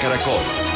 Caracol.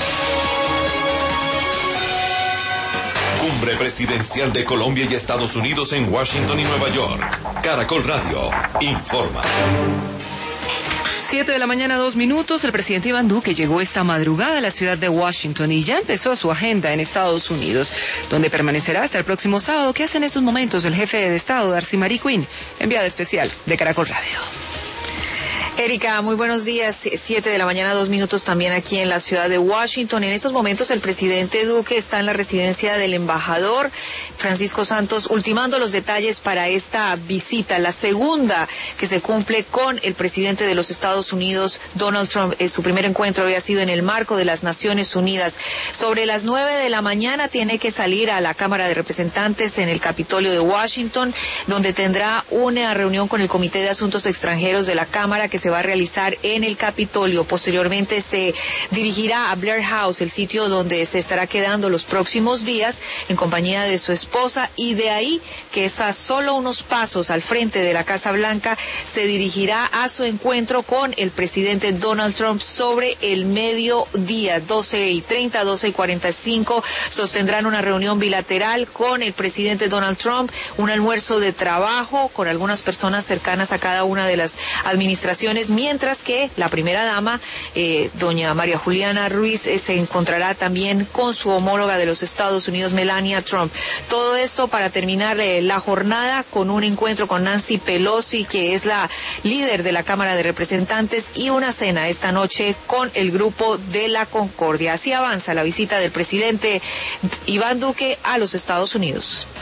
Cumbre Presidencial de Colombia y Estados Unidos en Washington y Nueva York. Caracol Radio informa. 7 de la mañana, 2 minutos. El presidente Iván Duque llegó esta madrugada a la ciudad de Washington y ya empezó su agenda en Estados Unidos, donde permanecerá hasta el próximo sábado. ¿Qué hace en estos momentos el jefe de Estado, Darcy Marie Quinn, enviada especial de Caracol Radio? Erika, muy buenos días. 7 de la mañana, 2 minutos también aquí en la ciudad de Washington. En estos momentos el presidente Duque está en la residencia del embajador Francisco Santos, ultimando los detalles para esta visita, la segunda que se cumple con el presidente de los Estados Unidos, Donald Trump. Su primer encuentro había sido en el marco de las Naciones Unidas. Sobre las 9 de la mañana tiene que salir a la Cámara de Representantes en el Capitolio de Washington, donde tendrá una reunión con el Comité de Asuntos Extranjeros de la Cámara que se va a realizar en el Capitolio. Posteriormente se dirigirá a Blair House, el sitio donde se estará quedando los próximos días en compañía de su esposa, y de ahí, que es a solo unos pasos al frente de la Casa Blanca, se dirigirá a su encuentro con el presidente Donald Trump sobre el mediodía. 12:30, 12:45 sostendrán una reunión bilateral con el presidente Donald Trump, un almuerzo de trabajo con algunas personas cercanas a cada una de las administraciones, mientras que la primera dama, doña María Juliana Ruiz, se encontrará también con su homóloga de los Estados Unidos, Melania Trump. Todo esto para terminar la jornada con un encuentro con Nancy Pelosi, que es la líder de la Cámara de Representantes, y una cena esta noche con el Grupo de la Concordia. Así avanza la visita del presidente Iván Duque a los Estados Unidos.